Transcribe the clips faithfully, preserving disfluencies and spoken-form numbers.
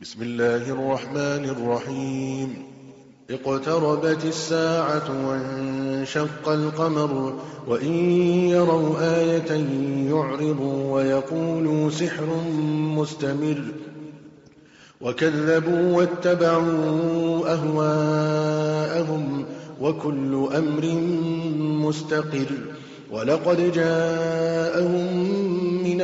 بسم الله الرحمن الرحيم اقتربت الساعة وانشق القمر وإن يروا آية يعرضوا ويقولوا سحر مستمر وكذبوا واتبعوا أهواءهم وكل أمر مستقر ولقد جاءهم من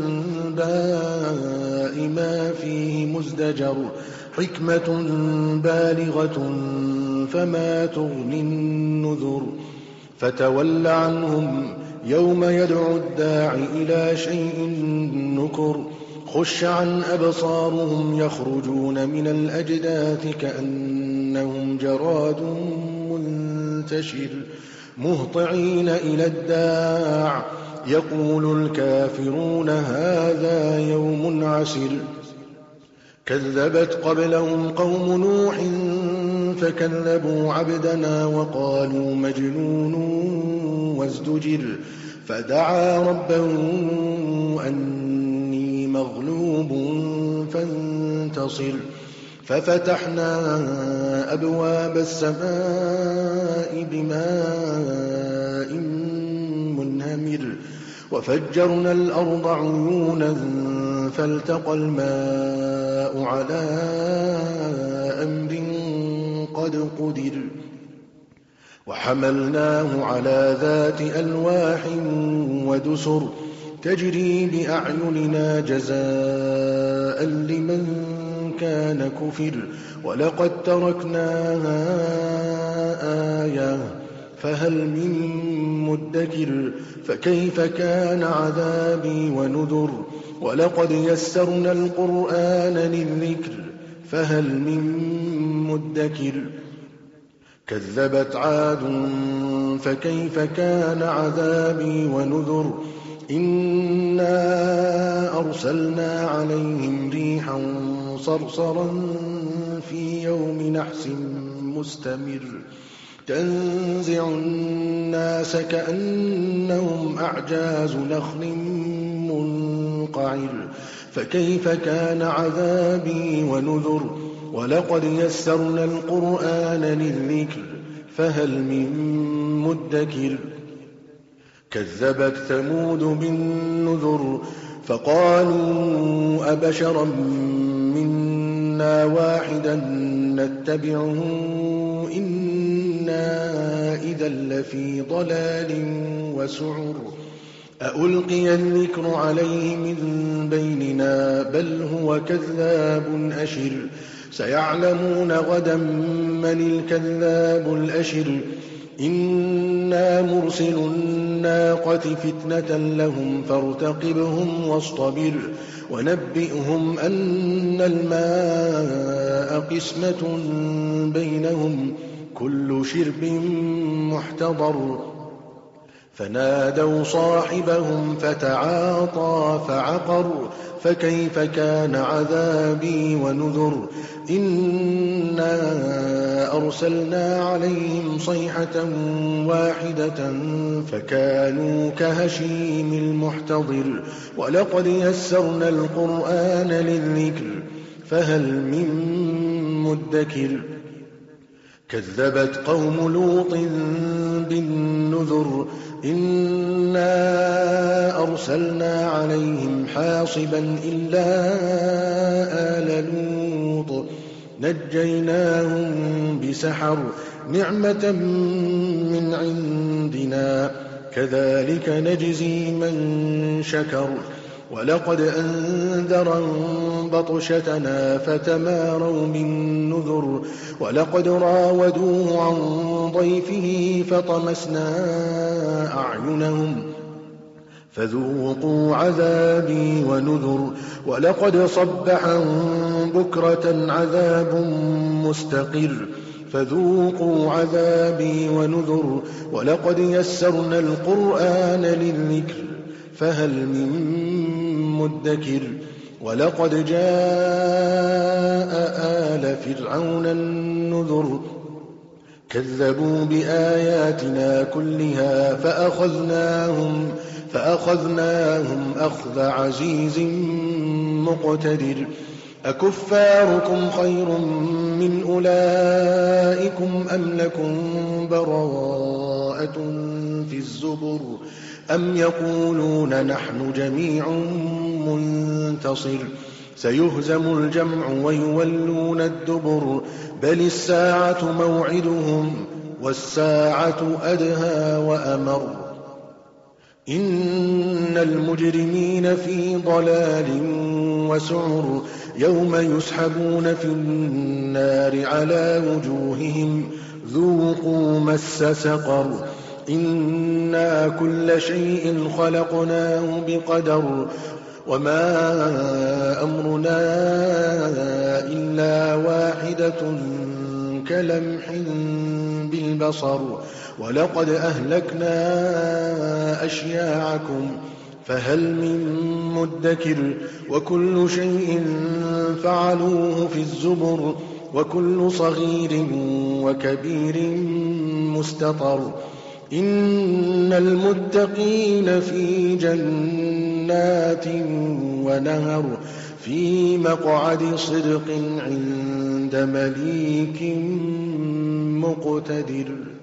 الأنباء ما فيه مزدجر حكمة بالغة فما تغني النذر فتول عنهم يوم يدعو الداع إلى شيء نكر خش عن أبصارهم يخرجون من الأجداث كأنهم جراد منتشر مهطعين إلى الداع يقول الكافرون هذا يوم عسر كذبت قبلهم قوم نوح فكذبوا عبدنا وقالوا مجنون وازدجر فدعا ربه أني مغلوب فانتصر ففتحنا أبواب السماء بماء منهمر وفجرنا الأرض عيونا فالتقى الماء على أمر قد قدر وحملناه على ذات ألواح ودسر تجري بأعيننا جزاء لمن كان كفر ولقد تركناها آية فهل من مدكر فكيف كان عذابي ونذر ولقد يسرنا القرآن للذكر فهل من مدكر كذبت عاد فكيف كان عذابي ونذر إنا أرسلنا عليهم ريحا صرصرا في يوم نحس مستمر تنزع الناس كأنهم أعجاز نخل منقعر فكيف كان عذابي ونذر ولقد يسرنا القرآن للذكر فهل من مدكر كذبت ثمود بالنذر فقالوا أبشرا منا واحدا نتبعه إنا إذا لفي ضلال وسعر أألقي الذكر عليه من بيننا بل هو كذاب أشر سيعلمون غدا من الكذاب الأشر إنا مرسل الناقة فتنة لهم فارتقبهم واصطبر ونبئهم أن الماء قسمة بينهم كل شرب محتضر فنادوا صاحبهم فتعاطى فعقر فكيف كان عذابي ونذر إنا أرسلنا عليهم صيحة واحدة فكانوا كهشيم المحتضر ولقد يسرنا القرآن للذكر فهل من مدكر كذبت قوم لوط بالنذر إنا أرسلنا عليهم حاصبا إلا آل لوط نجيناهم بسحر نعمة من عندنا كذلك نجزي من شكر ولقد أنذرهم بطشتنا فتماروا بالنذر ولقد راودوه عن ضيفه فطمسنا أعينهم فذوقوا عذابي ونذر ولقد صبحهم بكرة عذاب مستقر فذوقوا عذابي ونذر ولقد يسرنا القرآن للذكر فهل من مدكر ولقد جاء آل فرعون النذر كذبوا بآياتنا كلها فأخذناهم فأخذناهم أخذ عزيز مقتدر أكفاركم خير من أولئكم أم لكم براءة في الزبر أم يقولون نحن جميع منتصر سيهزم الجمع ويولون الدبر بل الساعة موعدهم والساعة أدهى وأمر إن المجرمين في ضلال وسعر يوم يسحبون في النار على وجوههم ذوقوا مس سقر إنا كل شيء خلقناه بقدر وما أمرنا إلا واحدة كلمح بالبصر ولقد أهلكنا أشياعكم فهل من مدكر وكل شيء فعلوه في الزبر وكل صغير وكبير مستطر إن المتقين في جنات ونهر في مقعد صدق عند مليك مقتدر.